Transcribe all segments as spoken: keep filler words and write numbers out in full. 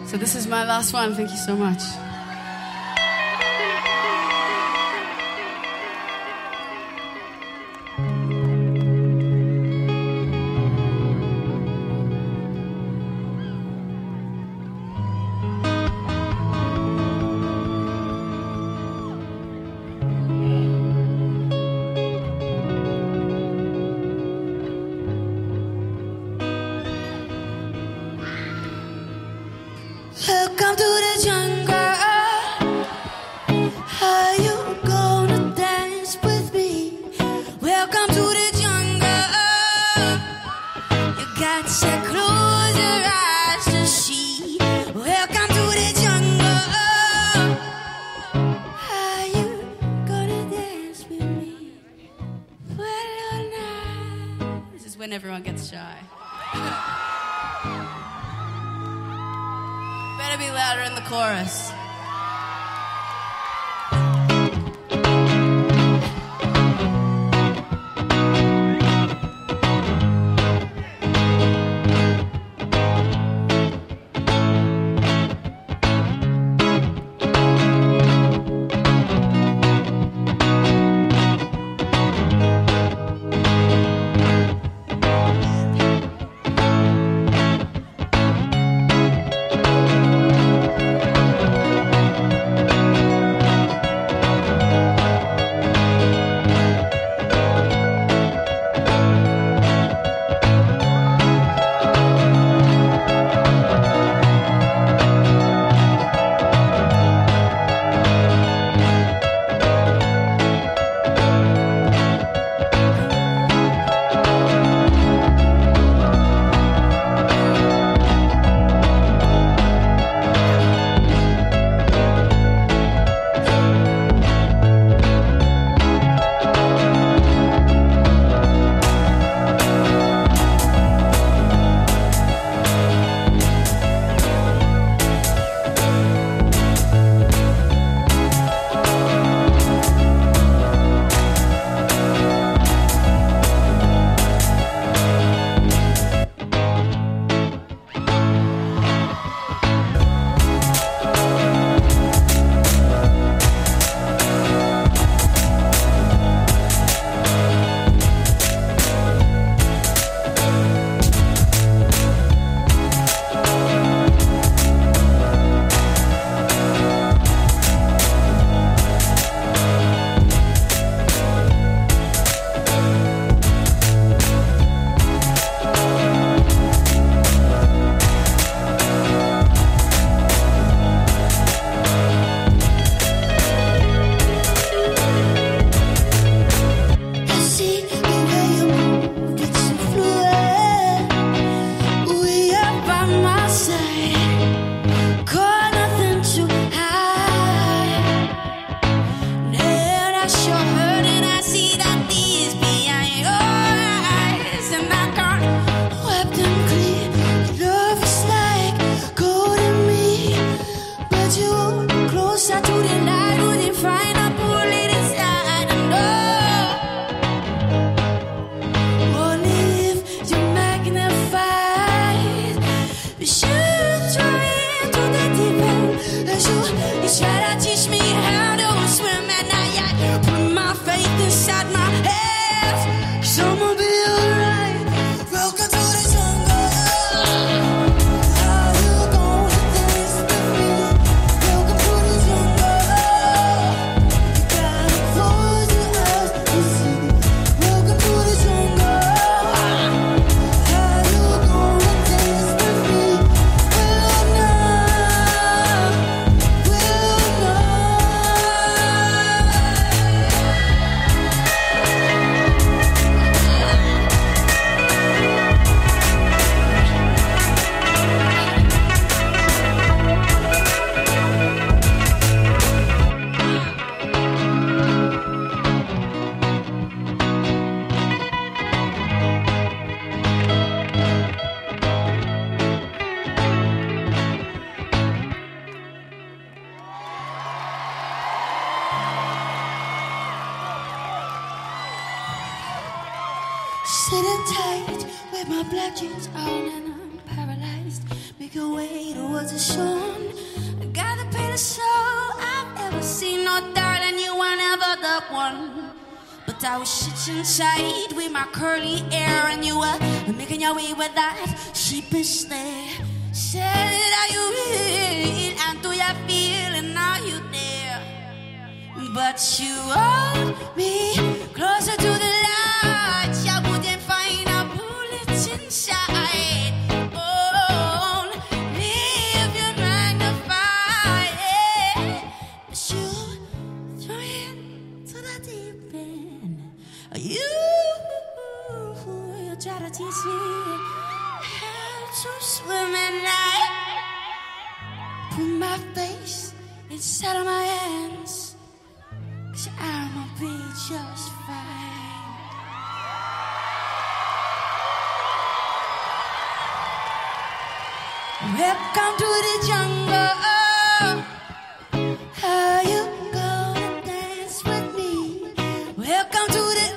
So this is my last one. Thank you so much. Welcome to the jungle. Are you gonna dance with me? Welcome to the jungle. You got to close your eyes to see. Welcome to the jungle. Are you gonna dance with me? Well or not? This is when everyone gets shy. Better be louder in the chorus. Sitting tight with my black jeans on and I'm paralyzed. Make a way to was a Sean. I got the prettiest soul I've ever seen. No darling, you were never the one. But I was sitting inside with my curly hair, and you were making your way with that sheepish stare. Said, are you real? And do you feel? And are you there? But you hold me closer to the light. I wouldn't find a bullet inside. Only if you magnify it. But you throw it to the deep end. You, you try to teach me how to swim, and I put my face inside of my hands. Cause I'ma be just fine. Welcome to the jungle. Are you gonna dance with me? Welcome to the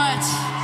much.